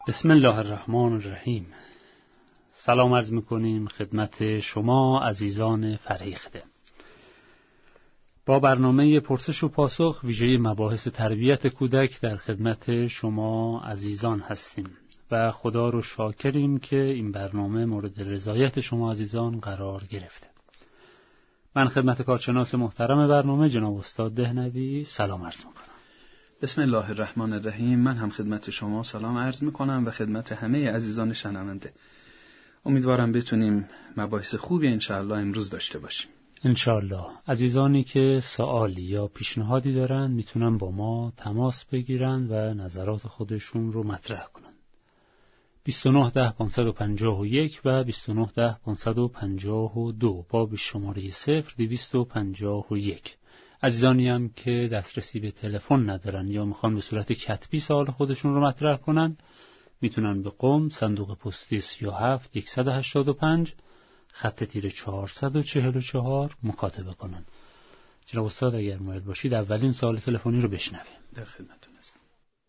بسم الله الرحمن الرحیم. سلام عرض میکنیم خدمت شما عزیزان فرهیخته. با برنامه پرسش و پاسخ ویژه مباحث تربیت کودک در خدمت شما عزیزان هستیم و خدا رو شاکریم که این برنامه مورد رضایت شما عزیزان قرار گرفته. من خدمت کارشناس محترم برنامه جناب استاد دهنوی سلام عرض میکنم. بسم الله الرحمن الرحیم. من هم خدمت شما سلام عرض میکنم و خدمت همه عزیزان شنونده. امیدوارم بتونیم مباحث خوبی انشاءالله امروز داشته باشیم. انشاءالله. عزیزانی که سوالی یا پیشنهادی دارن میتونن با ما تماس بگیرن و نظرات خودشون رو مطرح کنن. 29 10 551 و 29 10 552 با شماره 0251. عزیزانی هم که دسترسی به تلفن ندارن یا میخوان به صورت کتبی سوال خودشون رو مطرح کنن میتونن به قم صندوق پستی 37 185 خط تیر 444 مکاتبه کنن. جناب استاد اگر مایل باشید اولین سوال تلفنی رو بشنویم. در خدمتتون هستم.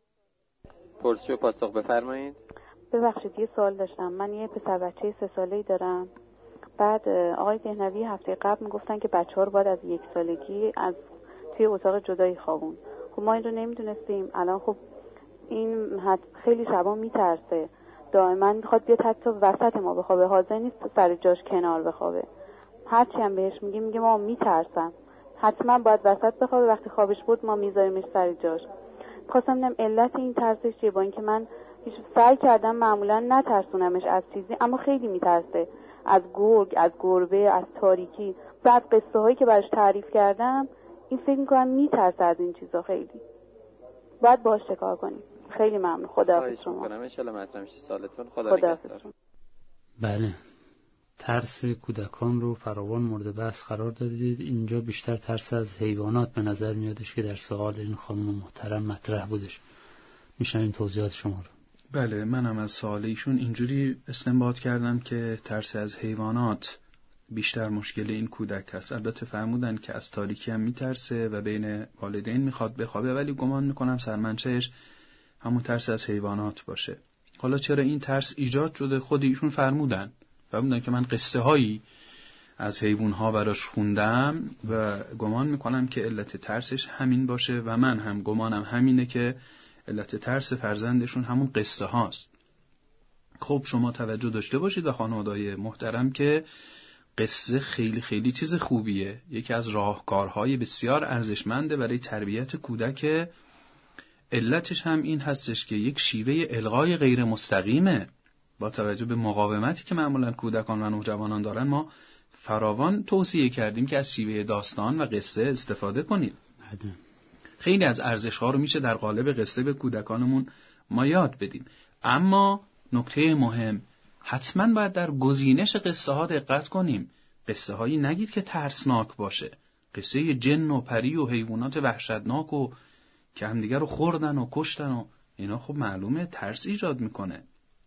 پرسش و پاسخ بفرمایید. ببخشید یه سوال داشتم. من یه پسر بچه 3 ساله‌ای دارم. بعد آقای دهنوی هفته قبل میگفتن که بچه‌ها رو باید از 1 سالگی از توی اتاق جدایی خوابون. خب ما این رو نمیدونستیم. الان خب این خیلی شبا میترسه. دائما میخواد بیاد حتی وسط ما بخوابه. حاضر نیست سر جاش کنار بخوابه. هرچی هم بهش میگه ما میترسم. حتما باید وسط بخوابه. وقتی خوابش بود ما میذاریمش سر جاش. خواستم ببینم علت این ترسش چیه. با اینکه من سعی کردم معمولا نترسونمش از چیزی، اما خیلی میترسه. از گرگ، از گربه، از تاریکی. بعد قصه هایی که براش تعریف کردم این فکر میکنم میترسه از این چیزا. خیلی باید باهاش چیکار کنیم. خیلی ممنون. خداحافظ شما. ان شاء الله مطرح میشه سوالتون. خدا نگهدار. بله، ترس کودکان رو فراوان مورد بحث قرار دادید. اینجا بیشتر ترس از حیوانات به نظر میادش که در سوال این خانم محترم مطرح بودش. میشنویم توضیحات شما رو. بله، منم از سوال ایشون اینجوری استنباط کردم که ترس از حیوانات بیشتر مشکل این کودک هست. البته فرمودن که از تاریکی هم میترسه و بین والدین میخواد بخوابه، ولی گمان میکنم سرمنشهش همون ترس از حیوانات باشه. حالا چرا این ترس ایجاد شده؟ خود ایشون فرمودن که من قصه هایی از حیوان ها براش خوندم و گمان میکنم که علت ترسش همین باشه و من هم گمانم همینه که علت ترس فرزندشون همون قصه هاست. خب شما توجه داشته باشید و خانواده‌های محترم که قصه خیلی خیلی چیز خوبیه. یکی از راهکارهای بسیار ارزشمنده برای تربیت کودک. علتش هم این هستش که یک شیوه الغای غیر مستقیمه. با توجه به مقاومتی که معمولا کودکان و نوجوانان دارن ما فراوان توصیه کردیم که از شیوه داستان و قصه استفاده کنید. خیلی از ارزش‌ها رو میشه در قالب قصه به کودکانمون ما یاد بدیم. اما نکته مهم، حتما باید در گزینش قصه ها دقت کنیم. قصه هایی نگید که ترسناک باشه. قصه جن و پری و حیوانات وحشتناک و که همدیگر رو خوردن و کشتن و اینا خب معلومه ترس ایجاد میکنه.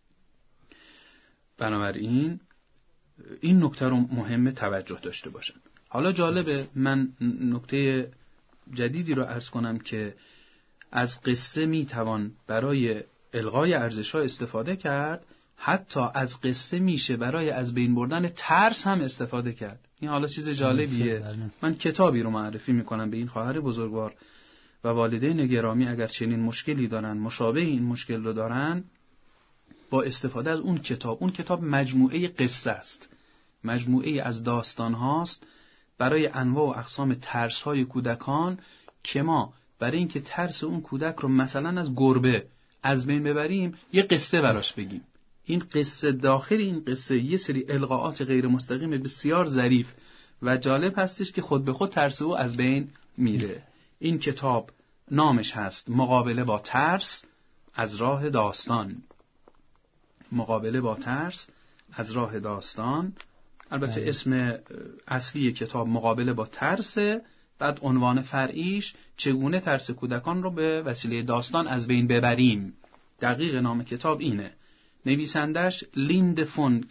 بنابراین این نکته رو مهمه توجه داشته باشن. حالا جالبه من نکته جدیدی رو عرض کنم که از قصه میتوان برای الغای ارزش‌ها استفاده کرد. حتی از قصه میشه برای از بین بردن ترس هم استفاده کرد. این حالا چیز جالبیه. من کتابی رو معرفی میکنم به این خواهر بزرگوار و والدین گرامی اگر چنین مشکلی دارن، مشابه این مشکل رو دارن، با استفاده از اون کتاب مجموعه قصه است. مجموعه از داستان هاست برای انواع و اقسام ترس های کودکان که ما برای اینکه ترس اون کودک رو مثلا از گربه از بین ببریم یه قصه براش بگیم. این قصه، داخل این قصه یه سری القاءات غیر مستقیم بسیار ظریف و جالب هستش که خود به خود ترس او از بین میره. این کتاب نامش هست مقابله با ترس از راه داستان. مقابله با ترس از راه داستان. البته اسم اصلی کتاب مقابله با ترس، بعد عنوان فرعیش چگونه ترس کودکان رو به وسیله داستان از بین ببریم. دقیق نام کتاب اینه. نویسندش لیند فون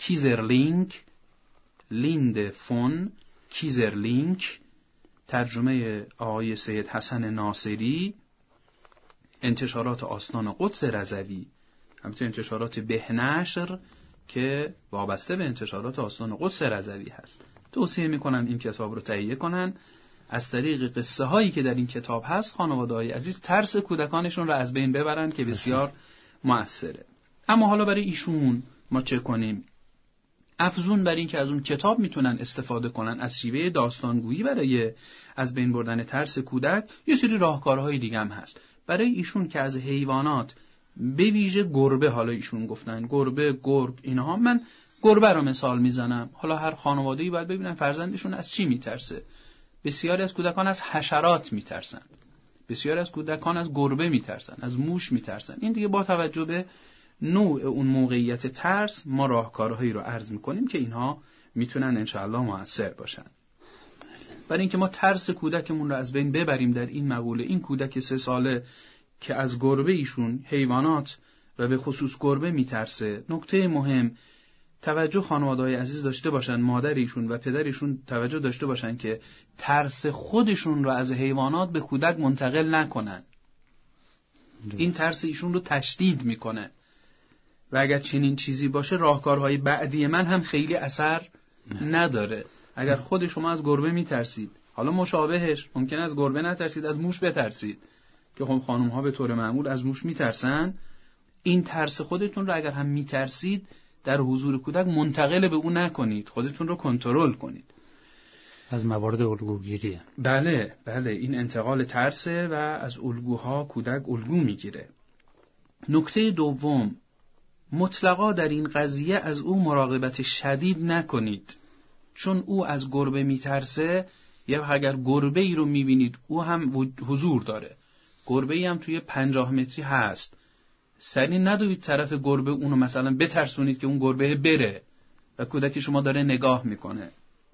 کیزرلینک، ترجمه آقای سید حسن ناصری، انتشارات آستان قدس رضوی. همچنین انتشارات بهنشر که وابسته به انتشارات آستان قدس رضوی هست. توصیه میکنن این کتاب رو تهیه کنن. از طریق قصه هایی که در این کتاب هست خانواده‌های عزیز ترس کودکانشون رو از بین ببرن که بسیار مؤثره. اما حالا برای ایشون ما چه کنیم؟ افزون بر این که از اون کتاب میتونن استفاده کنن از شیوه داستانگویی برای از بین بردن ترس کودک، یه سری راهکارهای دیگه هم هست. برای ایشون که از حیوانات به ویژه گربه، حالا ایشون گفتن گربه، گرگ، اینها، من گربه رو مثال میزنم. حالا هر خانواده‌ای باید ببینن فرزندشون از چی میترسه. بسیاری از کودکان از حشرات میترسن، بسیاری از کودکان از گربه میترسن، از موش میترسن. این دیگه با توجه به نوع اون موقعیت ترس ما راهکارهایی رو عرض میکنیم که اینها میتونن انشاءالله مؤثر باشن. برای اینکه ما ترس کودکمون رو از بین ببریم در این مقوله، این کودک 3 ساله که از گربه ایشون، حیوانات و به خصوص گربه میترسه، نکته مهم توجه خانواده‌های عزیز داشته باشن، مادر ایشون و پدر ایشون توجه داشته باشن که ترس خودشون رو از حیوانات به کودک منتقل نکنن. این ترس ایشون رو تشدید میکنه و اگر چنین چیزی باشه راهکارهای بعدی من هم خیلی اثر نداره. اگر خود شما از گربه میترسید، حالا مشابهش ممکن از گربه نترسید، از موش بترسید که خب خانم ها به طور معمول از موش میترسن، این ترس خودتون رو اگر هم میترسید در حضور کودک منتقل به اون نکنید، خودتون رو کنترل کنید. از موارد الگوگیریه. بله این انتقال ترسه و از الگوها کودک الگو میگیره. نکته دوم، مطلقا در این قضیه از او مراقبت شدید نکنید، چون او از گربه میترسه. یا اگر گربه ای رو میبینید او هم حضور داره، گربه ای هم توی 50 متری هست، سری ندوید طرف گربه اونو مثلا بترسونید که اون گربه بره و کودک شما داره نگاه میکنه.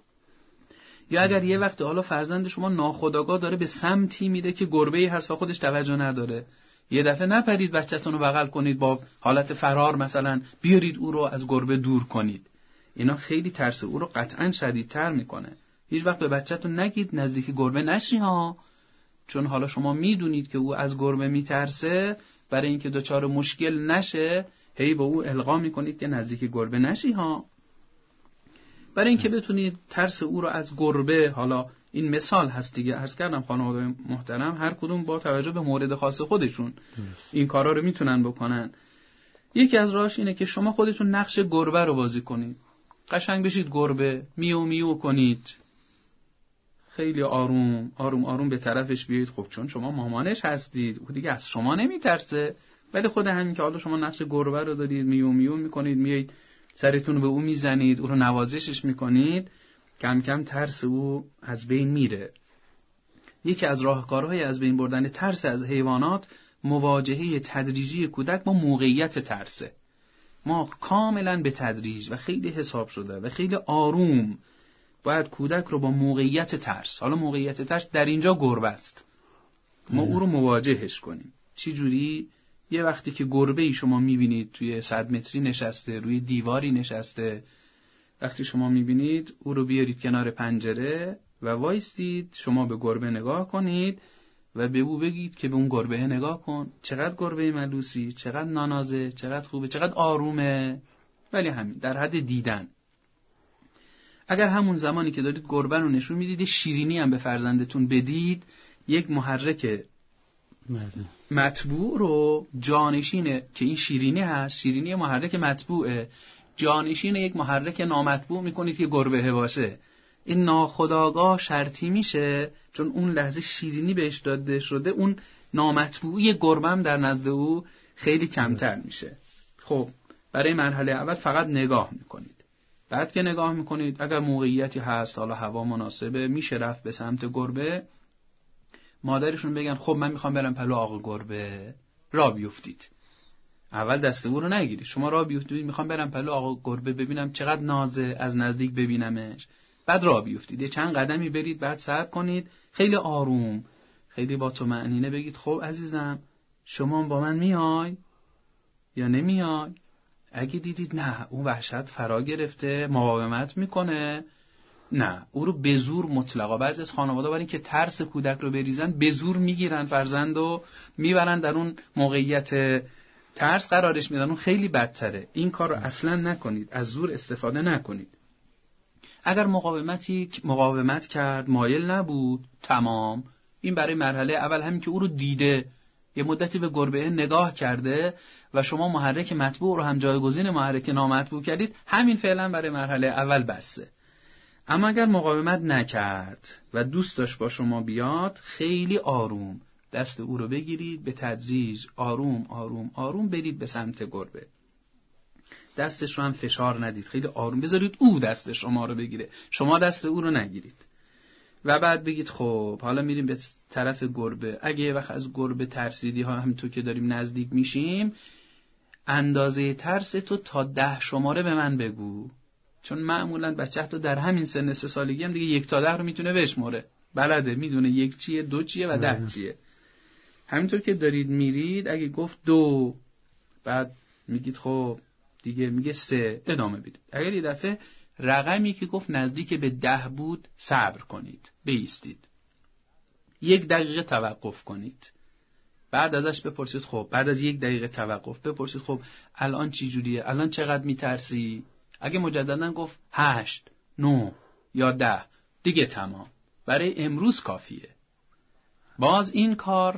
یا اگر یه وقت حالا فرزند شما ناخودآگاه داره به سمتی میره که گربه ای هست و خودش توجه نداره، یه دفعه نپرید بچه‌تون رو بغل کنید با حالت فرار مثلا بیارید او رو از گربه دور کنید. اینا خیلی ترس او رو قطعاً شدیدتر میکنه. هیچ وقت به بچه‌تون نگید نزدیک گربه نشی ها، چون حالا شما میدونید که او از گربه میترسه، برای اینکه دچار مشکل نشه هی به او القا میکنید که نزدیک گربه نشی ها. برای اینکه بتونید ترس او رو از گربه، حالا این مثال هست دیگه، عرض کردم خانواده محترم هر کدوم با توجه به مورد خاص خودشون این کارا رو میتونن بکنن. یکی از راهش اینه که شما خودتون نقش گربه رو بازی کنید، قشنگ بشید گربه، میو میو کنید، خیلی آروم آروم آروم به طرفش بیایید. خب چون شما مامانش هستید او دیگه از شما نمیترسه، ولی خود همین که حالا شما نقش گربه رو دارید، میو میو میکنید، میایید سرتون رو به او میزنید، او رو نوازشش میکنید، کم کم ترس او از بین میره. یکی از راهکارهای از بین بردن ترس از حیوانات مواجهه تدریجی کودک با موقعیت ترسه. ما کاملا به تدریج و خیلی حساب شده و خیلی آروم باید کودک رو با موقعیت ترس، حالا موقعیت ترس در اینجا گربه است، ما او رو مواجهش کنیم. چی جوری؟ یه وقتی که گربه‌ای شما میبینید توی 100 متری نشسته، روی دیواری نشسته، وقتی شما میبینید او رو بیارید کنار پنجره و وایستید، شما به گربه نگاه کنید و به او بگید که به اون گربه نگاه کن، چقدر گربه ملوسی، چقدر نانازه، چقدر خوبه، چقدر آرومه. ولی همین در حد دیدن. اگر همون زمانی که دارید گربه رو نشون میدید شیرینی هم به فرزندتون بدید، یک محرک مطبوع رو جانشینه که این شیرینی هست، شیرینی محرک مطبوعه، جانشین یک محرک نامطبوع میکنید که گربه باشه. این ناخودآگاه شرطی میشه، چون اون لحظه شیرینی بهش داده شده، اون نامطبوعی گربه هم در نزد او خیلی کمتر میشه. خب برای مرحله اول فقط نگاه میکنید. بعد که نگاه میکنید اگر موقعیتی هست، حالا هوا مناسبه، میشه رفت به سمت گربه، مادرشون بگن خب من میخوام برم پلو آقا گربه، را بیفتید. اول دست او رو نگیرید، شما را بیفتید میخوام برم پلو آقا گربه ببینم چقدر نازه، از نزدیک ببینمش. بعد را بیفتید، یه چند قدمی برید، بعد صبر کنید، خیلی آروم، خیلی با طمأنینه بگید خب عزیزم شما با من میای یا نمیای؟ اگه دیدید نه اون وحشت فرا گرفته، مقاومت میکنه، نه او رو به زور مطلقا، بعضی از خانواده برای اینکه ترس کودک رو بریزن به زور میگیرن فرزند و میبرن در اون موقعیت ترس قرارش میدن، اون خیلی بدتره. این کار رو اصلا نکنید، از زور استفاده نکنید. اگر مقاومت کرد، مایل نبود، تمام. این برای مرحله اول، همین که او رو دیده، یه مدتی به گربه نگاه کرده و شما محرک مطبوع رو هم جایگزین محرک نامطبوع کردید، همین فعلا برای مرحله اول بسه. اما اگر مقاومت نکرد و دوست داشت با شما بیاد، خیلی آروم دست او رو بگیرید، به تدریج آروم آروم آروم برید به سمت گربه. دستش رو هم فشار ندید، خیلی آروم بذارید او دست شما رو بگیره، شما دست او رو نگیرید. و بعد بگید خب حالا میریم به طرف گربه. اگه یه وقت از گربه ترسیدی، ها همینطور که داریم نزدیک میشیم، اندازه ترس تو تا 10 شماره به من بگو. چون معمولا بچه تا در همین سن 3 سالگی هم دیگه 1 تا 10 رو میتونه بشموره، بلده، میدونه 1 چیه، 2 چیه و 10 چیه. همینطور که دارید میرید، اگه گفت 2، بعد میگید خب دیگه میگه 3، ادامه بدید. اگر یه دفعه رقمی که گفت نزدیک به 10 بود، صبر کنید، بایستید، 1 دقیقه توقف کنید. بعد ازش بپرسید خب بعد از 1 دقیقه توقف بپرسید خب الان چی جوریه، الان چقدر میترسی؟ اگه مجددا گفت 8، 9 یا 10، دیگه تمام، برای امروز کافیه. باز این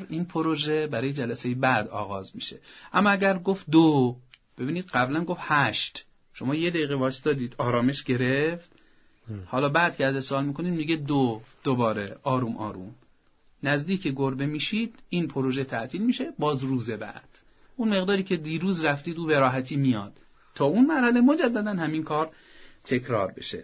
پروژه برای جلسه بعد آغاز میشه. اما اگر گفت 2، ببینید قبلا گفت 8، شما 1 دقیقه واسطادید، آرامش گرفت، حالا بعد که از سوال میکنید میگه 2، دوباره آروم آروم نزدیک گربه میشید، این پروژه تعطیل میشه. باز روز بعد اون مقداری که دیروز رفتید او به راحتی میاد، تا اون مرحله مجددا همین کار تکرار بشه.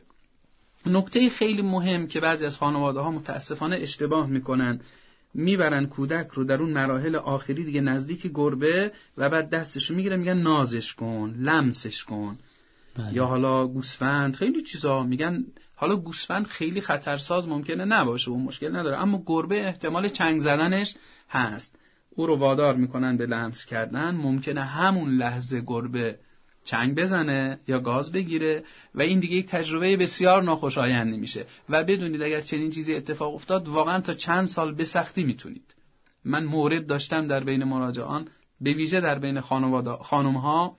نکته خیلی مهم که بعضی از خانواده‌ها متاسفانه اشتباه میکنن، میبرن کودک رو در اون مراحل آخری دیگه نزدیک گربه و بعد دستشو میگیرن، میگن نازش کن، لمسش کن. یا حالا گوسفند، خیلی چیزا میگن. حالا گوسفند خیلی خطرساز ممکنه نباشه، اون مشکل نداره، اما گربه احتمال چنگ زدنش هست. او رو وادار میکنن به لمس کردن، ممکنه همون لحظه گربه چنگ بزنه یا گاز بگیره و این دیگه یک تجربه بسیار ناخوشایندی میشه. و بدونید اگر چنین چیزی اتفاق افتاد، واقعا تا چند سال به سختی میتونید. من مورد داشتم در بین مراجعان، به ویژه در بین خانم‌ها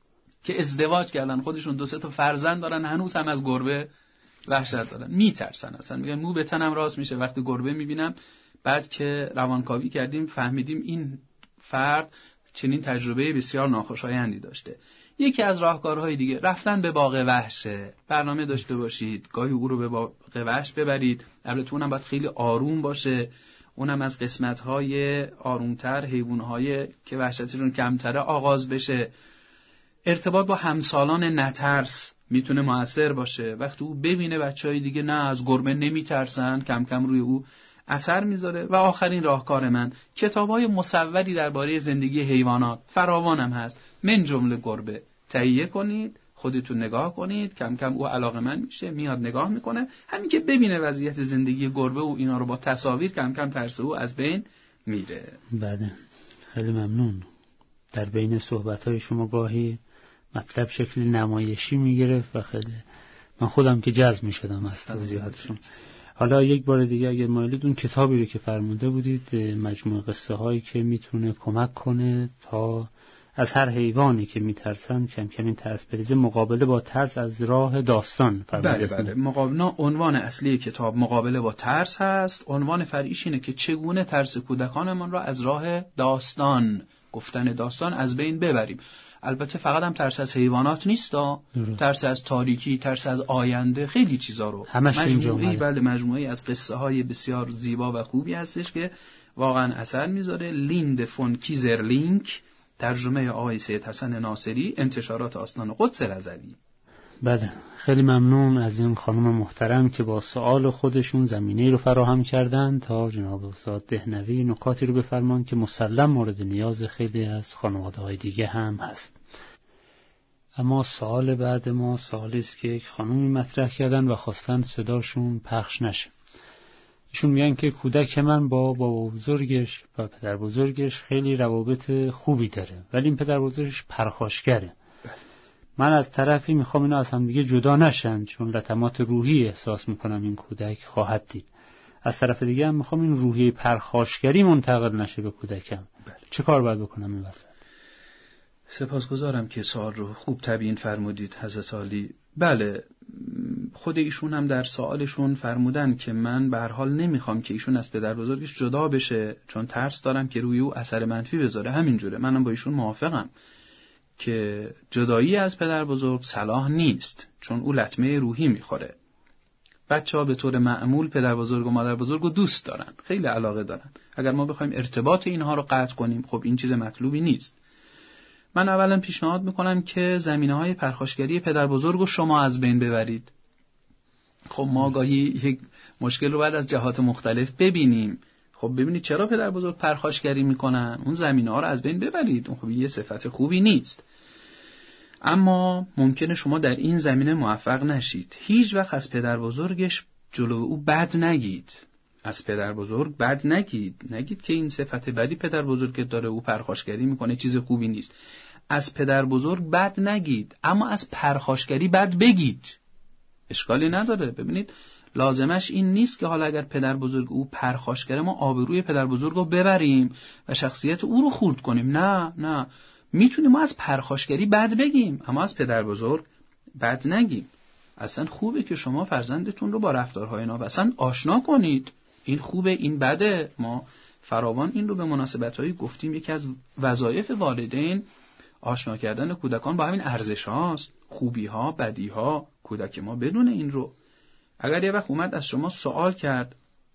که ازدواج کردن، خودشون 2-3 تا فرزند دارن، هنوز هم از گربه وحشت دارن، میترسن، اصلا میگن مو به تنم راست میشه وقتی گربه میبینم. بعد که روانکاوی کردیم فهمیدیم این فرد چنین تجربه بسیار ناخوشایندی داشته. یکی از راهکارهای دیگه رفتن به باغ وحشه. برنامه داشته باشید گاهی او رو به باغ وحش ببرید، البته اونم باید خیلی آروم باشه، اونم از قسمت‌های آرومتر، حیوان‌های که وحشتشون کمتره آغاز بشه. ارتباط با همسالان نترس میتونه موثر باشه. وقتی او ببینه بچهای دیگه نه از گربه نمیترسن، کم کم روی او اثر میذاره. و آخرین راهکار من، کتاب‌های مصوری درباره زندگی حیوانات فراوانم هست، من جمله گربه، تهیه کنید، خودتون نگاه کنید، کم کم او علاقه‌مند میشه، میاد نگاه میکنه. همین که ببینه وضعیت زندگی گربه و اینا رو با تصاویر، کم کم ترس او از بین میره. بله، خیلی ممنون. در بین صحبت‌های شما گاهی مطلب شکل نمایشی میگرفت و خیلی من خودم که جذب میشدم از توضیحاتشون. حالا یک بار دیگه اگر مایلید اون کتابی رو که فرموده بودید، مجموعه قصه هایی که میتونه کمک کنه تا از هر حیوانی که میترسن کم کم این ترس بریزه، مقابله با ترس از راه داستان. بله عنوان اصلی کتاب مقابله با ترس هست. عنوان فرعیش اینه که چگونه ترس کودکانمان را از راه داستان، گفتن داستان، از بین ببریم. البته فقط هم ترس از حیوانات نیست، ترس از تاریکی، ترس از آینده، خیلی چیزا رو مجموعه‌ای از قصه های بسیار زیبا و خوبی هستش که واقعا اثر میذاره. لیند فون کیزرلینک، ترجمه آقای سید حسن ناصری، انتشارات آستان قدس رضوی. بله، خیلی ممنون از این خانم محترم که با سوال خودشون زمینه رو فراهم کردن تا جناب استاد دهنوی نکاتی رو بفرمان که مسلم مورد نیاز خیلی از خانواده‌های دیگه هم هست. اما سوال بعد ما سوالی است که یک خانومی مطرح کردن و خواستن صداشون پخش نشه. ایشون میگن که کودک من با بابا بزرگش و پدر بزرگش خیلی روابط خوبی داره، ولی این پدر بزرگش پرخاشگره. من از طرفی میخوام اینا از هم دیگه جدا نشن، چون لطمات روحی احساس میکنم این کودک خواهد دید. از طرف دیگه هم میخوام این روحیه پرخاشگری منتقل نشه به کودکم. چه کار باید بکنم این وسط؟ سپاسگزارم که سوال رو خوب تبیین فرمودید حضرت عالی. بله، خود ایشون هم در سوالشون فرمودن که من به هر حال نمیخوام که ایشون از پدر بزرگش جدا بشه، چون ترس دارم که روی او اثر منفی بذاره. همینجوره، منم با ایشون موافقم که جدایی از پدر بزرگ صلاح نیست، چون او لطمه روحی میخوره. بچه‌ها به طور معمول پدر بزرگ و مادر بزرگ رو دوست دارن، خیلی علاقه دارن. اگر ما بخوایم ارتباط اینها رو قطع کنیم، خب این چیز مطلوبی نیست. من اولا پیشنهاد میکنم که زمینه‌های پرخاشگری پدر بزرگ رو شما از بین ببرید. خب ما گاهی یک مشکل رو باید از جهات مختلف ببینیم. خب ببینید چرا پدر بزرگ پرخاشگری میکنن، اون زمینه‌ها رو از بین ببرید. اون خب یه صفت خوبی نیست. اما ممکنه شما در این زمینه موفق نشید. هیچ وقت از پدر بزرگش جلو او بد نگید. از پدر بزرگ بد نگید که این صفت بدی پدر بزرگت داره، او پرخاشگری میکنه، چیز خوبی نیست. از پدر بزرگ بد نگید، اما از پرخاشگری بد بگید، اشکالی نداره. ببینید لازمش این نیست که حالا اگر پدر بزرگ او پرخاشگره ما آبروی پدر بزرگ رو ببریم و شخصیت او رو خورد کنیم. نه، میتونیم ما از پرخاشگری بد بگیم، اما از پدر بزرگ بد نگیم. اصلا خوبه که شما فرزندتون رو با رفتارهای ناپسند آشنا کنید. این خوبه، این بده. ما فراوان این رو به مناسبت‌هایی گفتیم. یکی از وظایف والدین آشنا کردن کودکان با همین ارزش‌هاست، خوبی‌ها، بدی‌ها. کودک ما بدون این رو. اگر یه وقت اومد از شما سوال کرد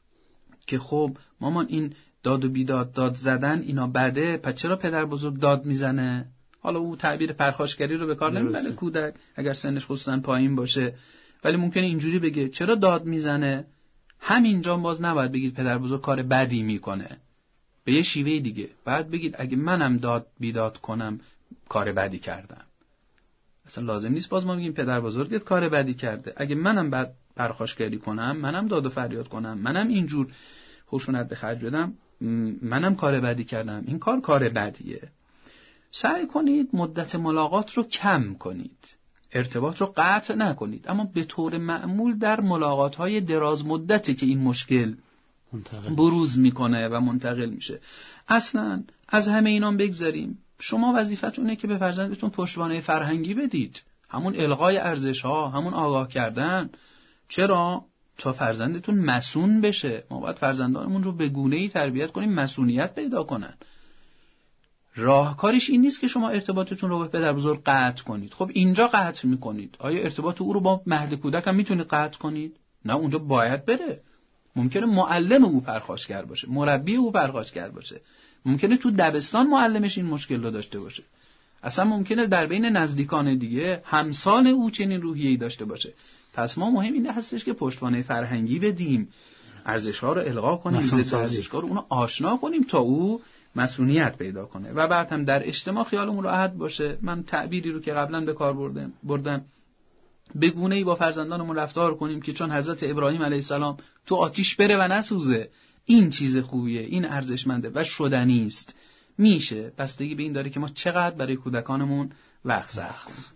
که خب مامان این داد و بیداد، داد زدن اینا بده، پس چرا پدر بزرگ داد میزنه؟ حالا او تعبیر پرخاشگری رو به کار نمیبره کودک اگر سنش خصوصا پایین باشه، ولی ممکنه اینجوری بگه چرا داد میزنه؟ همینجا باز نباید بگید پدر بزرگ کار بدی میکنه. به یه شیوه دیگه بعد بگید اگه منم داد بیداد کنم کار بدی کردم. اصلا لازم نیست باز ما بگیم پدر بزرگت کار بدی کرده. اگه منم بعد پرخاشگری کنم، منم داد و فریاد کنم، منم اینجور خشونت به خرج بدم، منم کار بدی کردم. این کار بدیه. سعی کنید مدت ملاقات رو کم کنید، ارتباط رو قطع نکنید، اما به طور معمول در ملاقات‌های دراز مدتی که این مشکل بروز میکنه و منتقل میشه. اصلا از همه اینام بگذاریم. شما وظیفتونه که به فرزندتون پشتوانه فرهنگی بدید، همون الغای ارزش‌ها، همون آگاه کردن. چرا؟ تا فرزندتون مسئول بشه. ما باید فرزندانمون رو به گونه‌ای تربیت کنیم مسئولیت پیدا کنن. راهکارش این نیست که شما ارتباطتون رو با پدر بزرگ قطع کنید. خب اینجا قطع میکنید. آیا ارتباط او رو با مهد کودک هم میتونید قطع کنید؟ نه، اونجا باید بره. ممکنه معلم او پرخاشگر باشه، مربی او پرخاشگر باشه، ممکنه تو دبستان معلمش این مشکل رو داشته باشه، اصلا ممکنه در بین نزدیکان دیگه همسال او چنین روحیه‌ای داشته باشه. پس ما مهم اینه هستش که پشتوانه فرهنگی بدیم، ارزش‌ها رو القا کنیم، ارزش‌ها رو اونو آشنا کنیم تا او مسئولیت پیدا کنه. و بعد هم در اجتماع خیالمون راحت باشه. من تعبیری رو که قبلا به کار بردم، به گونه‌ای با فرزندانمون رفتار کنیم که چون حضرت ابراهیم علیه السلام تو آتیش بره و نسوزه. این چیز خوبیه، این ارزشمنده و شدنی است. میشه، بستگی به این داره که ما چقدر برای کودکانمون وقت ساختیم.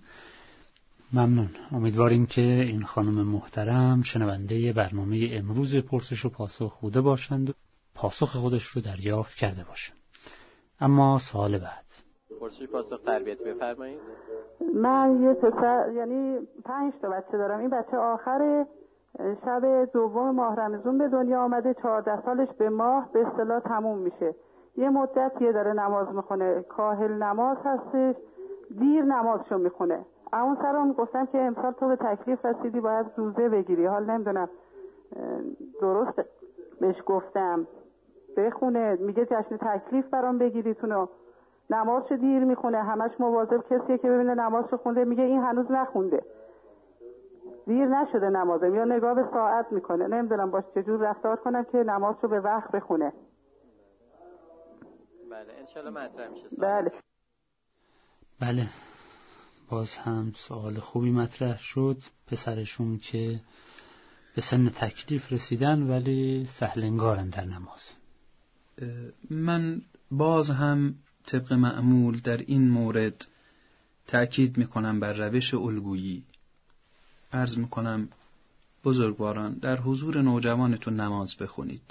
ممنون. امیدواریم که این خانم محترم شنونده برنامه امروز پرسش و پاسخ بوده باشند و پاسخ خودش رو دریافت کرده باشند. اما سوال بعد. پرسش پاسخ تربیت بفرمایید. من یه پسر، یعنی 5 تا بچه دارم. این بچه آخر شب دوم ماه رمضان به دنیا آمده. 14 سالش به ماه به اصطلاح تموم میشه. یه مدتیه داره نماز میخونه، کاهل نماز هستش، دیر نمازشو میخونه. اون سرم گفتم که امسال تو به تکلیف رسیدی باید زوزه بگیری. حال نمیدونم درست بهش گفتم بخونه، میگه جشن تکلیف برام بگیریتونو. نمازشو دیر میخونه، همش مواظب کسیه که ببینه نمازشو خونده، میگه این هنوز نخونده، دیر نشده نمازم، یا نگاه به ساعت میکنه. نمیدونم باش چجور رفتار کنم که نمازشو به وقت بخونه. بله انشالله مطرح میشه. بله باز هم سوال خوبی مطرح شد. پسرشون که به سن تکلیف رسیدن ولی سهلنگارن در نماز. من باز هم طبق معمول در این مورد تأکید میکنم بر روش الگویی. عرض میکنم بزرگواران در حضور نوجوانتون نماز بخونید.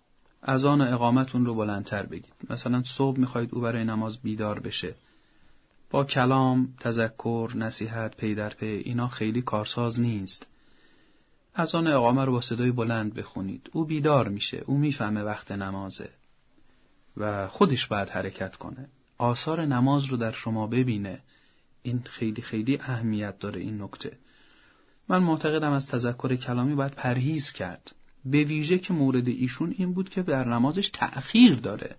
اذان و اقامتون رو بلندتر بگید. مثلا صبح میخواید او برای نماز بیدار بشه، با کلام، تذکر، نصیحت پی در پی اینا خیلی کارساز نیست. اذان اقامه رو با صدای بلند بخونید، او بیدار میشه، او میفهمه وقت نمازه و خودش باید حرکت کنه، آثار نماز رو در شما ببینه. این خیلی خیلی اهمیت داره این نکته. من معتقدم از تذکر کلامی باید پرهیز کرد، به ویژه که مورد ایشون این بود که در نمازش تأخیر داره.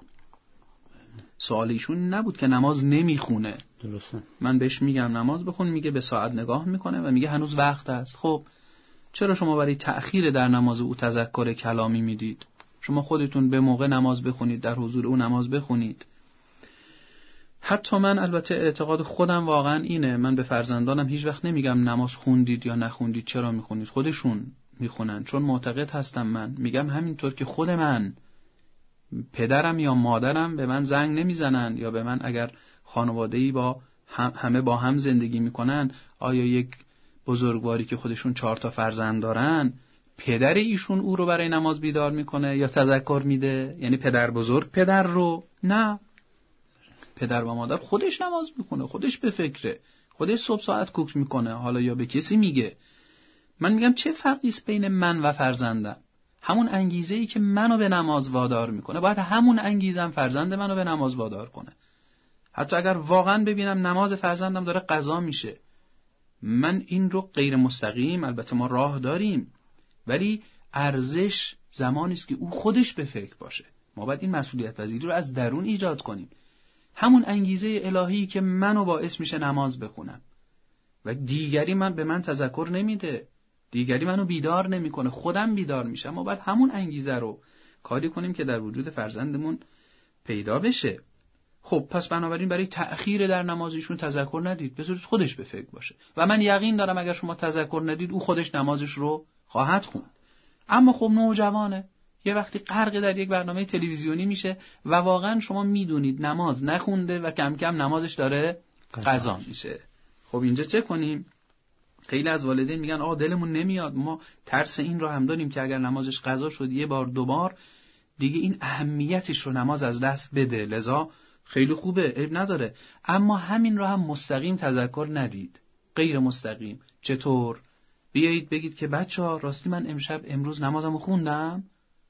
سوال ایشون نبود که نماز نمیخونه. درسته. من بهش میگم نماز بخون، میگه به ساعت نگاه میکنه و میگه هنوز وقت است. خب چرا شما برای تأخیر در نماز او تذکر کلامی میدید؟ شما خودتون به موقع نماز بخونید، در حضور او نماز بخونید. حتی من البته اعتقاد خودم واقعا اینه، من به فرزندانم هیچ وقت نمیگم نماز خوندید یا نخوندید، چرا میخونید؟ خودشون میخونن، چون معتقد هستم. من میگم همینطور که خود من، پدرم یا مادرم به من زنگ نمیزنن یا به من اگر خانواده‌ای با همه با هم زندگی میکنن، آیا یک بزرگواری که خودشون 4 تا فرزند دارن، پدر ایشون او رو برای نماز بیدار میکنه یا تذکر میده؟ یعنی پدر بزرگ پدر رو؟ نه، پدر و مادر خودش نماز میکنه، خودش به فکره، خودش صبح ساعت کوک میکنه، حالا یا به کسی میگه. من میگم چه فرقی است بین من و فرزندم؟ همون انگیزه‌ای که منو به نماز وادار میکنه باید همون انگیزم فرزند منو به نماز وادار کنه. حتی اگر واقعا ببینم نماز فرزندم داره قضا میشه، من این رو غیر مستقیم، البته ما راه داریم، ولی ارزش زمانی است که او خودش به فکر باشه. ما باید این مسئولیت پذیری رو از درون ایجاد کنیم. همون انگیزه الهی که منو باعث میشه نماز بخونم و دیگری به من تذکر نمیده، دیگری منو بیدار نمیکنه، خودم بیدار میشم. ما باید همون انگیزه رو کاری کنیم که در وجود فرزندمون پیدا بشه. خب پس بنابراین برای تأخیر در نمازشون تذکر ندید، بذارید خودش به فکر باشه و من یقین دارم اگر شما تذکر ندید او خودش نمازش رو خواهد خوند. اما خب نوجوانه، یه وقتی غرق در یک برنامه تلویزیونی میشه و واقعا شما میدونید نماز نخونده و کم کم نمازش داره قضا میشه. خب اینجا چه کنیم؟ خیلی از والدین میگن آقا دلمون نمیاد، ما ترس این رو هم داریم که اگر نمازش قضا شد یه بار 2 بار دیگه این اهمیتش رو نماز از دست بده، لذا خیلی خوبه، عیب نداره. اما همین رو هم مستقیم تذکر ندید، غیر مستقیم. چطور؟ بیایید بگید که بچه‌ها راستی من امروز نمازمو خوندم،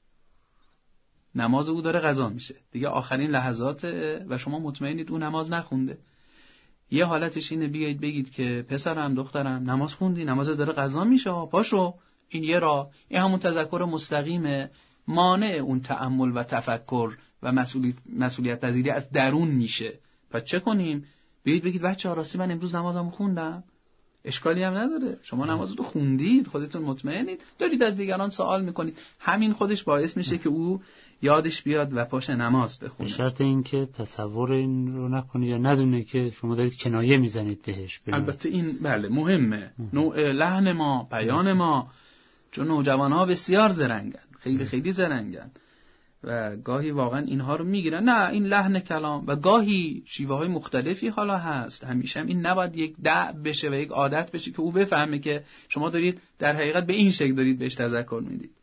نماز او داره قضا میشه دیگه، آخرین لحظات و شما مطمئنید او نماز نخونده. یه حالتش اینه بیایید بگید که پسرم دخترم نماز خوندی، نماز داره قضا میشه، پاشو. این یه راه، این همون تذکر مستقیمه، مانع اون تأمل و تفکر و مسئولیت پذیری از درون میشه. پس چه کنیم؟ بیایید بگید بچه‌ها راستی من امروز نمازمو خوندم. اشکالی هم نداره، شما نماز رو خوندید، خودتون مطمئنید، دارید از دیگران سوال میکنید، همین خودش باعث میشه که او یادش بیاد و پاش نماز بخونه. به شرط اینکه تصور این رو نکنه یا ندونه که شما دارید کنایه میزنید بهش. البته این بله مهمه، نوع لحن ما، بیان ما، چون نوجوان‌ها بسیار زرنگن، خیلی خیلی زرنگن و گاهی واقعا اینها رو میگیرن. نه، این لحن کلام و گاهی شیوه های مختلفی حالا هست، همیشه هم این نباید یک دأب بشه و یک عادت بشه که او بفهمه که شما دارید در حقیقت به این شکل دارید بهش تذکر میدید.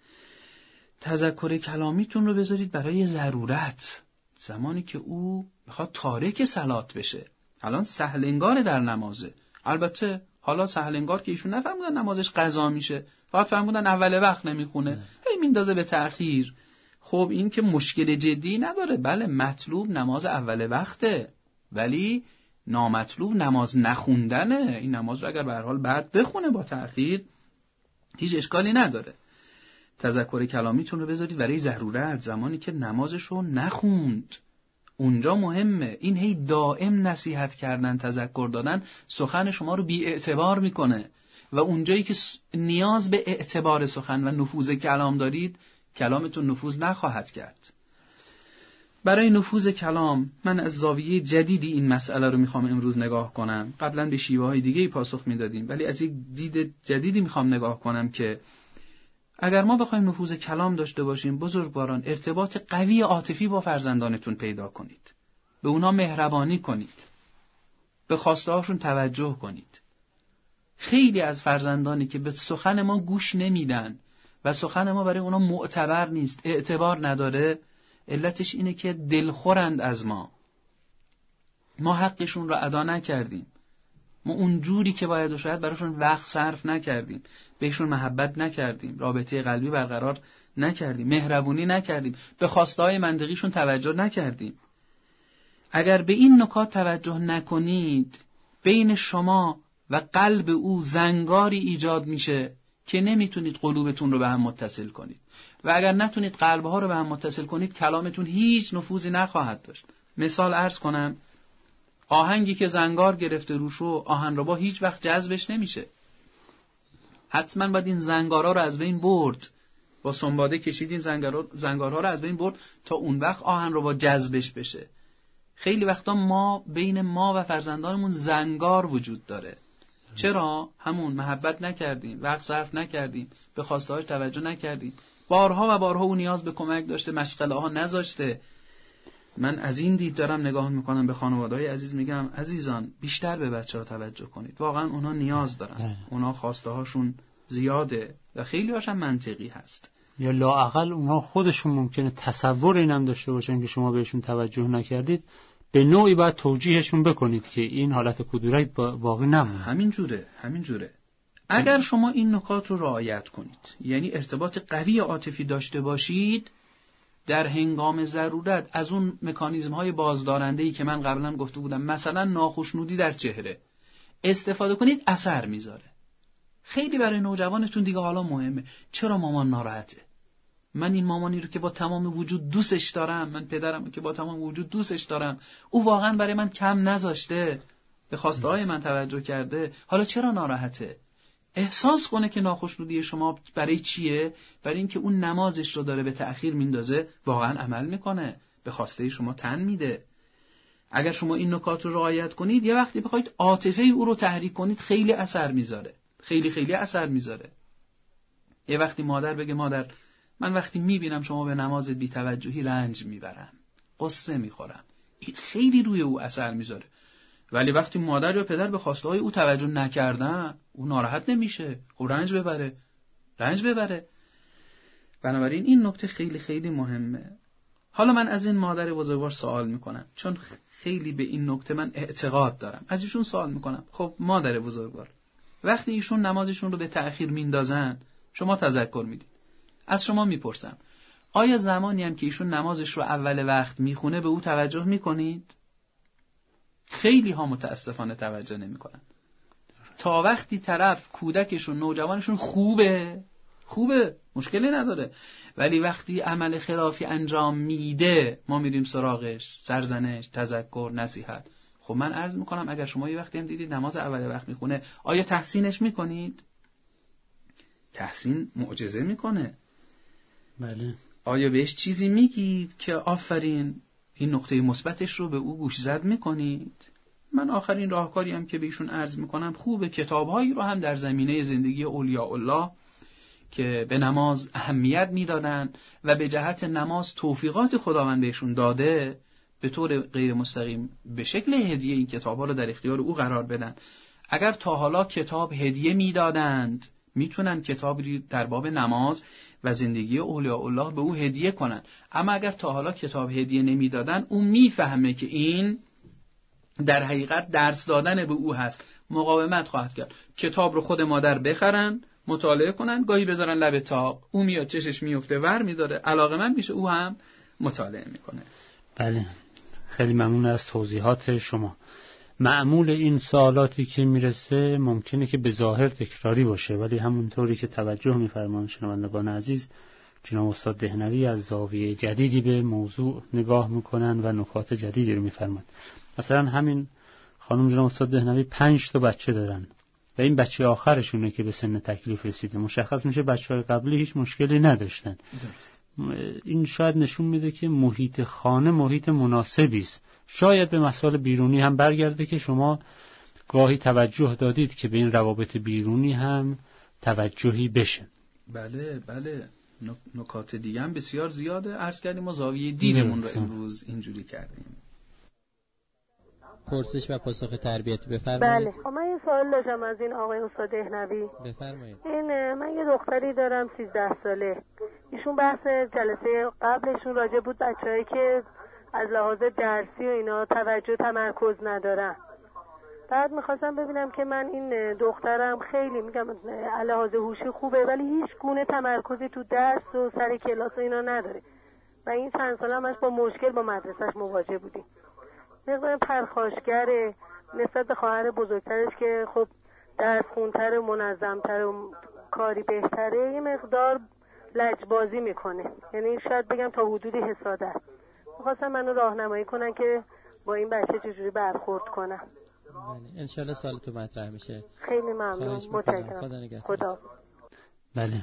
تذکر کلامیتون رو بذارید برای ضرورت، زمانی که او میخواد تارک صلات بشه. الان سهل انگار در نمازه، البته حالا سهل انگار که ایشون نفهمیدن نمازش قضا میشه، فقط فهمیدن اول وقت نمیخونه، هی میندازه به تأخیر. خب این که مشکل جدی نداره، بله مطلوب نماز اول وقته، ولی نامطلوب نماز نخوندنه. این نماز رو اگر به هر حال بعد بخونه با تأخیر هیچ اشکالی نداره. تذکر کلامیتون رو بذارید برای ضرورت، زمانی که نمازش رو نخوند اونجا مهمه. این هی دائم نصیحت کردن، تذکر دادن سخن شما رو بی اعتبار میکنه و اونجایی که نیاز به اعتبار سخن و نفوذ کلام دارید کلامتون نفوذ نخواهد کرد. برای نفوذ کلام من از زاویه جدیدی این مسئله رو میخوام امروز نگاه کنم. قبلا به شیوه‌های دیگه‌ای پاسخ میدادیم، ولی از یک دید جدیدی میخوام نگاه کنم که اگر ما بخوایم نفوذ کلام داشته باشیم، بزرگواران ارتباط قوی عاطفی با فرزندانتون پیدا کنید، به اونها مهربانی کنید، به خواسته‌هاشون توجه کنید. خیلی از فرزندانی که به سخن ما گوش نمیدن و سخن ما برای اونا معتبر نیست، اعتبار نداره، علتش اینه که دلخورند از ما. ما حقشون رو ادا نکردیم، ما اون جوری که باید و شاید براشون وقت صرف نکردیم، بهشون محبت نکردیم، رابطه قلبی برقرار نکردیم، مهربونی نکردیم، به خواسته‌های منطقیشون توجه نکردیم. اگر به این نکات توجه نکنید، بین شما و قلب او زنگاری ایجاد میشه که نمیتونید قلوبتون رو به هم متصل کنید، و اگر نتونید قلبها رو به هم متصل کنید، کلامتون هیچ نفوذی نخواهد داشت. مثال عرض کنم، آهنگی که زنگار گرفته روشو، آهنربا هیچ وقت جذبش نمیشه. حتما باید این زنگارها رو از بین برد، با سنباده کشید این زنگارها رو از بین برد تا اون وقت آهنربا جذبش بشه. خیلی وقتا ما بین ما و فرزندانمون زنگار وجود داره. چرا؟ همون محبت نکردیم، وقت صرف نکردیم، به خواسته‌هاش توجه نکردیم. بارها و بارها اون نیاز به کمک داشته، مشغله‌ها نذاشته. من از این دید دارم نگاه میکنم به خانواده‌های عزیز، میگم عزیزان بیشتر به بچه‌ها توجه کنید. واقعا اونا نیاز دارن، اونا خواسته‌هاشون زیاده و خیلی هاشم منطقی هست. یا لااقل اونا خودشون ممکنه تصور اینم داشته باشن که شما بهشون توجه نکردید، به نوعی باید توجیهشون بکنید که این حالت کدورت باقی نمونه. همینجوره. اگر شما این نکات رو رعایت کنید، یعنی ارتباط قوی عاطفی داشته باشید، در هنگام ضرورت از اون مکانیزم‌های بازدارنده‌ای که من قبلا گفته بودم، مثلا ناخوشنودی در چهره، استفاده کنید، اثر میذاره. خیلی برای نوجوانتون دیگه حالا مهمه چرا مامان ناراحته. من این مامانی رو که با تمام وجود دوستش دارم، من پدرم رو که با تمام وجود دوستش دارم، او واقعا برای من کم نذاشته، به خواسته‌های من توجه کرده، حالا چرا ناراحته؟ احساس کنه که ناخوشنودی شما برای چیه؟ برای اینکه اون نمازش رو داره به تأخیر میندازه، واقعا عمل میکنه، به خواسته شما تن میده. اگر شما این نکات رو رعایت کنید، یه وقتی بخواید عاطفه او رو تحریک کنید، خیلی اثر میذاره، خیلی اثر میذاره. یه وقتی مادر بگه مادر من وقتی میبینم شما به نمازت بی‌توجهی رنج میبرم، قصه میخورم، این خیلی روی او اثر میذاره. ولی وقتی مادر یا پدر به خواسته‌های او توجه نکردن، او ناراحت نمیشه، او رنج ببره. بنابراین این نکته خیلی مهمه. حالا من از این مادر بزرگوار سوال میکنم، چون خیلی به این نکته من اعتقاد دارم، از ایشون سوال میکنم. خب مادر بزرگوار، وقتی ایشون نمازشون رو به تأخیر میندازن، شما تذکر میدید، از شما میپرسم آیا زمانی هم که ایشون نمازش رو اول وقت میخونه به او توجه میکنید؟ خیلی ها متاسفانه توجه نمیکنن. تا وقتی طرف کودکشون، نوجوانشون خوبه مشکلی نداره، ولی وقتی عمل خلافی انجام میده ما میریم سراغش، سرزنش، تذکر، نصیحت. خب من عرض میکنم اگر شما یه وقتی هم دیدید نماز اول وقت میخونه، آیا تحسینش میکنید؟ تحسین معجزه میکنه. بله. آیا بهش چیزی میگید که آفرین این نقطه مثبتش رو به او گوشزد میکنید؟ من آخرین راهکاری هم که بهشون عرض میکنم، خوبه کتابهایی رو هم در زمینه زندگی اولیاء الله که به نماز اهمیت میدادن و به جهت نماز توفیقات خداوند بهشون داده، به طور غیر مستقیم به شکل هدیه این کتابها رو در اختیار او قرار بدن. اگر تا حالا کتاب هدیه میدادند، میتونن کتابی در باب نماز و زندگی اولیاء الله به او هدیه کنن. اما اگر تا حالا کتاب هدیه نمیدادن، اون میفهمه که این در حقیقت درس دادن به او هست، مقاومت خواهد کرد. کتاب رو خود مادر بخرن، مطالعه کنن، گاهی بذارن لب تاق، او میاد چشش میفته ور میداره، علاقه‌مند میشه، او هم مطالعه میکنه. بله، خیلی ممنون از توضیحات شما. معمول این سوالاتی که میرسه ممکنه که به ظاهر تکراری باشه، ولی همونطوری که توجه میفرمان شنوندگان عزیز، جناب استاد دهنوی از زاویه جدیدی به موضوع نگاه میکنن و نکات جدیدی رو میفرمان. مثلا همین خانم جناب استاد دهنوی 5 تا بچه دارن و این بچه آخرشونه که به سن تکلیف رسیده. مشخص میشه بچه‌های قبلی هیچ مشکلی نداشتن. این شاید نشون میده که محیط خانه محیط مناسبی است. شاید به مسائل بیرونی هم برگرده که شما گاهی توجه دادید که به این روابط بیرونی هم توجهی بشه. بله نکات دیگه هم بسیار زیاده. عرض کردیم ما زاویه دیدمون رو امروز اینجوری کردیم. پرسش و پاسخ تربیتی بفرمایید. بله، من یه سوال داشتم از این آقای استاد دهنوی. بفرمایید. من یه دختری دارم 13 ساله. ایشون بحث جلسه قبلشون راجع بود بچه‌هایی که از لحاظ درسی و اینا توجه تمرکز ندارن. بعد میخواستم ببینم که من این دخترم خیلی میگم لحاظ هوشی خوبه ولی هیچ گونه تمرکزی تو درس و سر کلاس و اینا نداره و این چند سال همش با مشکل با مدرسهش مواجه بودیم. مقدار پرخاشگره نسبت به خواهر بزرگترش که خب درس خونتر و منظمتر و کاری بهتره، یه مقدار لجبازی میکنه، یعنی شاید بگم تا حدودی حسادت. میخواستم منو راهنمایی کنن که با این بچه چجوری برخورد کنم. بله انشالله سالتون مطرح میشه. خیلی ممنون، متشکرم. خدا. بله،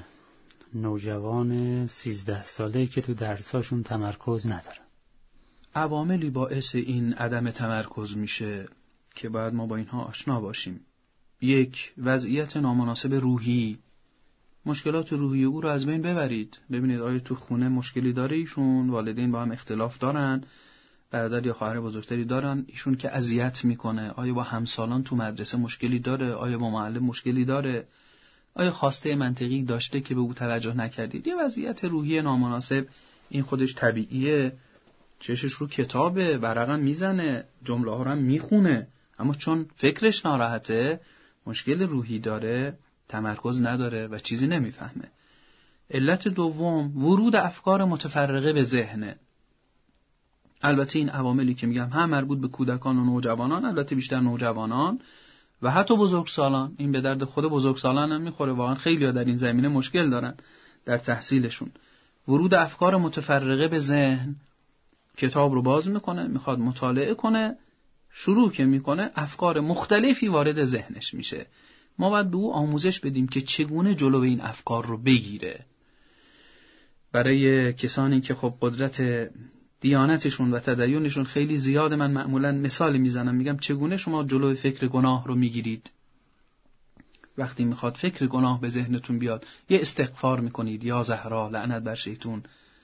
نوجوان 13 ساله‌ای که تو درساشون تمرکز نداره. عواملی باعث این عدم تمرکز میشه که باید ما با اینها آشنا باشیم. 1. وضعیت نامناسب روحی. مشکلات روحی او رو از بین ببرید. ببینید آیا تو خونه مشکلی داره ایشون، والدین با هم اختلاف دارن، برادر یا خواهر بزرگتری دارن ایشون که اذیت میکنه، آیا با همسالان تو مدرسه مشکلی داره، آیا با معلم مشکلی داره، آیا خواسته منطقی داشته که به او توجه نکردید. یه وضعیت روحی نامناسب، این خودش طبیعیه. چشش رو کتابه، ورقم میزنه، جمله ها رو هم میخونه، اما چون فکرش ناراحته، مشکل روحی داره، تمرکز نداره و چیزی نمیفهمه. علت دوم ورود افکار متفرقه به ذهنه. البته این عواملی که میگم هم مربوط به کودکان و نوجوانان، البته بیشتر نوجوانان و حتی بزرگسالان. این به درد خود بزرگسالان هم میخوره، واقعا خیلی‌ها در این زمینه مشکل دارن در تحصیلشون. ورود افکار متفرقه به ذهن، کتاب رو باز میکنه، میخواد مطالعه کنه، شروع که میکنه افکار مختلفی وارد ذهنش میشه. ما باید به او آموزش بدیم که چگونه جلو این افکار رو بگیره. برای کسانی که خب قدرت دیانتشون و تدینشون خیلی زیاده، من معمولا مثال میزنم، میگم چگونه شما جلو فکر گناه رو میگیرید. وقتی میخواد فکر گناه به ذهنتون بیاد، یه استغفار میکنید، یا زهرا لعنت بر شیطون،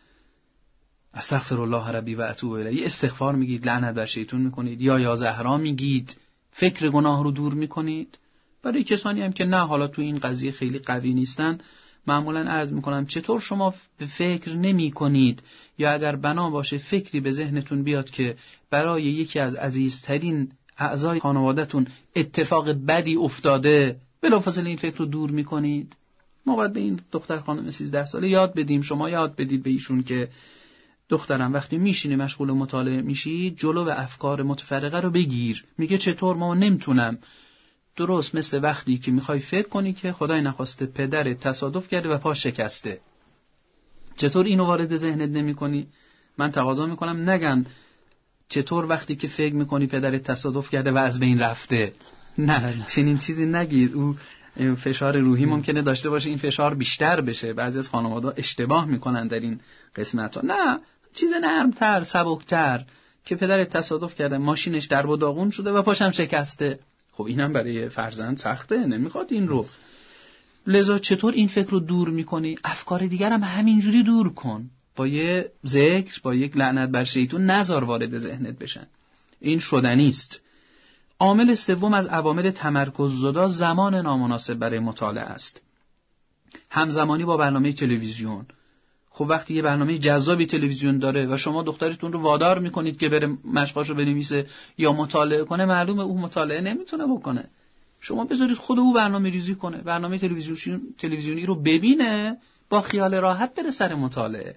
استغفر الله ربی و اتوب الیه. یه استغفار میگید، لعنت بر شیطون میکنید، یا زهرا میگید، فکر گناه رو دور میکنید. برای کسانی هم که نه حالا تو این قضیه خیلی قوی نیستن، معمولا عرض میکنم چطور شما به فکر نمی کنید، یا اگر بنا باشه فکری به ذهنتون بیاد که برای یکی از عزیزترین اعضای خانواده‌تون اتفاق بدی افتاده، بلافاصله این فکر رو دور میکنید. ما باید به این دختر خانم 13 ساله یاد بدیم، شما یاد بدید به ایشون که دخترم وقتی میشینی مشغول مطالعه میشی، جلو به افکار متفرقه رو بگیر. میگه چطور؟ ما نمیتونم. درست مثل وقتی که میخوای فکر کنی که خدای نخواسته پدرت تصادف کرده و پا شکسته، چطور اینو وارد ذهنت نمی کنی؟ من تقاضا میکنم نگن چطور وقتی که فکر میکنی پدرت تصادف کرده و از بین رفته. نه، چنین چیزی نگید. او فشار روحی ممکنه داشته باشه، این فشار بیشتر بشه. بعضی از خانواده اشتباه میکنن در این قسمت. نه، چیز نرمتر، سبکتر، که پدرت تصادف کرده، ماشینش درب و داغون شده و پاشم شکسته. خب اینم برای فرزند سخته، نمیخواد این رو. لذا چطور این فکر رو دور میکنی؟ افکار دیگر هم همینجوری دور کن، با یه ذکر، با یک لعنت بر شیطون نذار وارد ذهنت بشن. این شدنی است. عامل سوم از عوامل تمرکز زدا زمان نامناسب برای مطالعه است. همزمانی با برنامه تلویزیون. خب وقتی یه برنامه جذابی تلویزیون داره و شما دخترتون رو وادار میکنید که بره مشقاشو بنویسه یا مطالعه کنه، معلومه او مطالعه نمیتونه بکنه. شما بذارید خود او برنامه ریزی کنه، برنامه تلویزیونی رو ببینه، با خیال راحت بره سر مطالعه.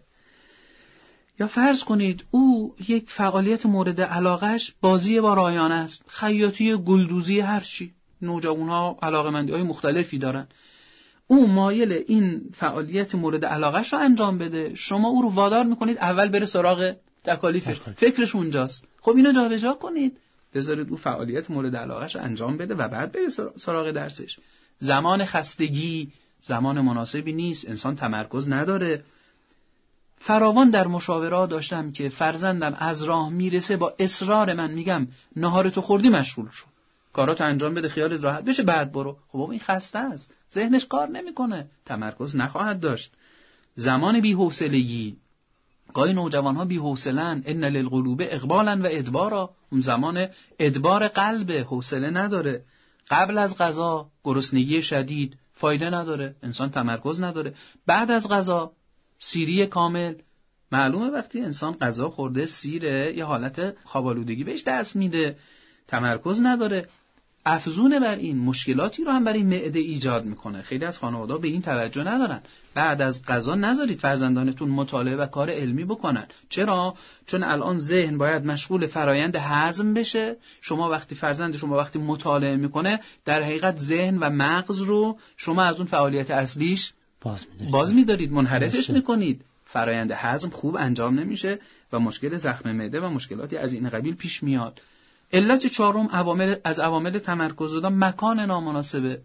یا فرض کنید او یک فعالیت مورد علاقهش بازی با رایانه است، خیاطی، گلدوزی، هر چی. نوجوان‌ها علاقه‌مندی‌های مختلفی دارن. او مایل این فعالیت مورد علاقهش رو انجام بده، شما او رو وادار میکنید اول بره سراغ تکالیفش، فکرش اونجاست. خب اینو جابجا کنید، بذارید او فعالیت مورد علاقهش رو انجام بده و بعد بره سراغ درسش. زمان خستگی زمان مناسبی نیست، انسان تمرکز نداره. فراوان در مشاوره داشتم که فرزندم از راه میرسه با اصرار من میگم ناهارتو خوردی، مشغول شو، کاراتو انجام بده، خیالت راحت بشه، بعد برو. خب این خسته است، ذهنش کار نمیکنه، تمرکز نخواهد داشت. زمان بی‌حوصلگی، گاهی نوجوان‌ها بی‌حوصله‌اند، ان للقلوب اقبالا و ادبارا. اون زمان ادبار قلب، حوصله نداره. قبل از غذا گرسنگی شدید، فایده نداره، انسان تمرکز نداره. بعد از غذا سیری کامل، معلومه وقتی انسان غذا خورده سیره، یه حالت خواب‌آلودگی بهش دست میده، تمرکز نداره. افزون بر این مشکلاتی رو هم برای معده ایجاد میکنه. خیلی از خانواده‌ها به این توجه ندارن. بعد از غذا نذارید فرزندانتون مطالعه و کار علمی بکنن. چرا؟ چون الان ذهن باید مشغول فرایند هضم بشه. شما وقتی مطالعه میکنه، در حقیقت ذهن و مغز رو شما از اون فعالیت اصلیش باز می‌دارید، منحرفش میکنید. فرایند هضم خوب انجام نمیشه و مشکل زخم معده و مشکلاتی از این قبیل پیش میاد. علت چهارم از عوامل تمرکز دادن مکان نامناسبه.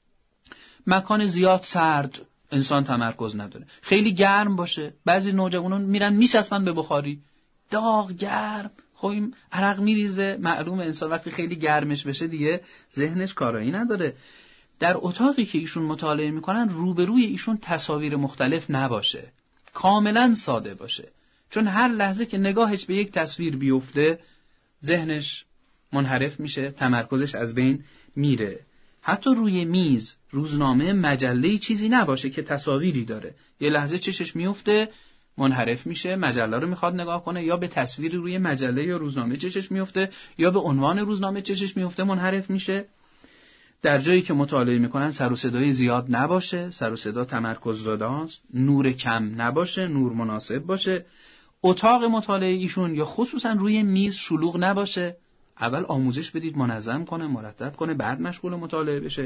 مکان زیاد سرد، انسان تمرکز نداره. خیلی گرم باشه، بعضی نوجوانان میرن میچسبن به بخاری، داغ گرم، خب این عرق میریزه. معلومه انسان وقتی خیلی گرمش بشه دیگه ذهنش کارایی نداره. در اتاقی که ایشون مطالعه میکنن روبروی ایشون تصاویر مختلف نباشه، کاملا ساده باشه، چون هر لحظه که نگاهش به یک تصویر بیفته ذهنش منحرف میشه، تمرکزش از بین میره. حتی روی میز روزنامه، مجله چیزی نباشه که تصاویری داره، یه لحظه چشش میفته منحرف میشه، مجله رو میخواد نگاه کنه، یا به تصویری روی مجله یا روزنامه چشش میفته، یا به عنوان روزنامه چشش میفته، منحرف میشه. در جایی که مطالعه میکنن سر و صدای زیاد نباشه، سر و صدا تمرکز زداست، نور کم نباشه، نور مناسب باشه. اتاق مطالعه ایشون یا خصوصا روی میز شلوغ نباشه. اول آموزش بدید منظم کنه، مرتب کنه، بعد مشغول مطالعه بشه.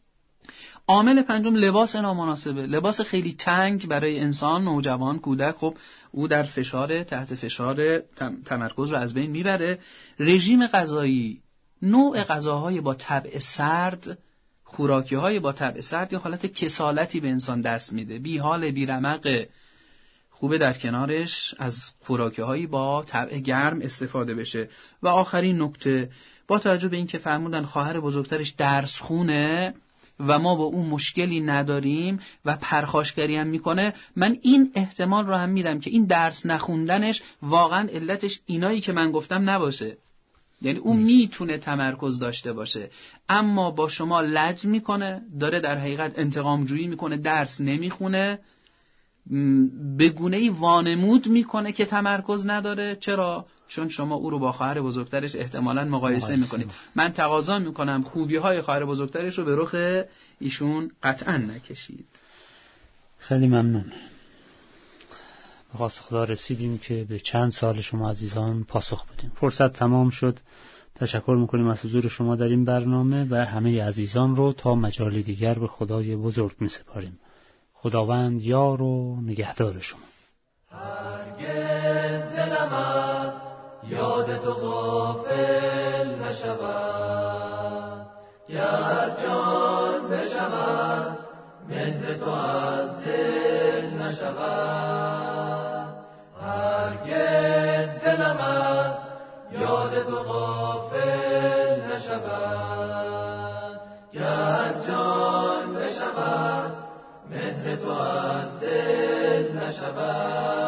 عامل پنجم لباس نامناسبه. لباس خیلی تنگ برای انسان، نوجوان، کودک، خب او در فشار، تحت فشار، تمرکز رو از بین میبره. رژیم غذایی، نوع غذاهای با طبع سرد، خوراکی‌های با طبع سرد یا حالت کسالتی به انسان دست میده، بی‌حال، بی‌رمق. خوبه در کنارش از خوراکی‌هایی با طبع گرم استفاده بشه. و آخرین نکته، با توجه به اینکه فرمودن خواهر بزرگترش درس خونه و ما با اون مشکلی نداریم و پرخاشگری هم میکنه، من این احتمال رو هم میدم که این درس نخوندنش واقعا علتش اینایی که من گفتم نباشه. یعنی اون میتونه تمرکز داشته باشه اما با شما لج میکنه، داره در حقیقت انتقام جویی میکنه، درس نمیخونه، به گونه‌ای وانمود میکنه که تمرکز نداره. چرا؟ چون شما او رو با خواهر بزرگترش احتمالاً مقایسه میکنید. من تقاضا میکنم خوبی‌های خواهر بزرگترش رو به رخ ایشون قطعاً نکشید. خیلی ممنون. به خواست خدا رسیدیم که به چند سال شما عزیزان پاسخ بدیم. فرصت تمام شد. تشکر میکنیم از حضور شما در این برنامه و همه عزیزان رو تا مجال دیگر به خدای بزرگ میسپاریم. خداوند یار و نگهدار شما. هرگز دلم از یاد تو غافل نشود، گر جان بشود مهر تو از دل نشود. هرگز دلم از یاد تو غافل نشود، گر جان بشود مهر تو از دل نشود.